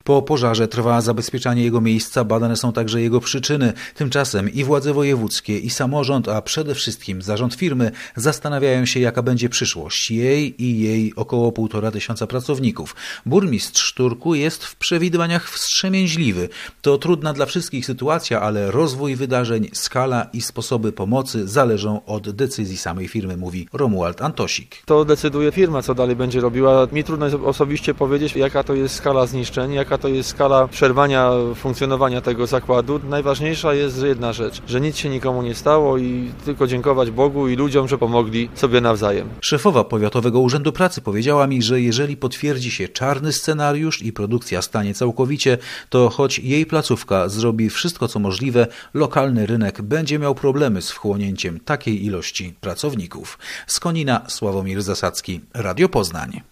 Po pożarze trwa zabezpieczanie jego miejsca, badane są także jego przyczyny. Tymczasem i władze wojewódzkie, i samorząd, a przede wszystkim zarząd firmy zastanawiają się, jaka będzie przyszłość jej i jej około 1500 pracowników. Burmistrz Turku jest w przewidywaniach wstrzemięźliwy. To trudna dla wszystkich sytuacja, ale rozwój wydarzeń, skala i sposoby pomocy zależą od decyzji samej firmy, mówi Romuald Antosik. To decyduje firma, co dalej będzie robiła. Mi trudno jest osobiście powiedzieć, jaka to jest skala zniszczeń, jaka to jest skala przerwania funkcjonowania tego zakładu. Najważniejsza jest jedna rzecz, że nic się nikomu nie stało i tylko dziękować Bogu i ludziom, że pomogli sobie nawzajem. Szefowa Powiatowego Urzędu Pracy powiedziała mi, że jeżeli potwierdzi się czarny scenariusz i produkcja stanie całkowicie, to choć jej placówka zrobi wszystko co możliwe, lokalny rynek będzie miał problemy z wchłonięciem takiej ilości pracowników. Z Konina Sławomir Zasadzki, Radio Poznań.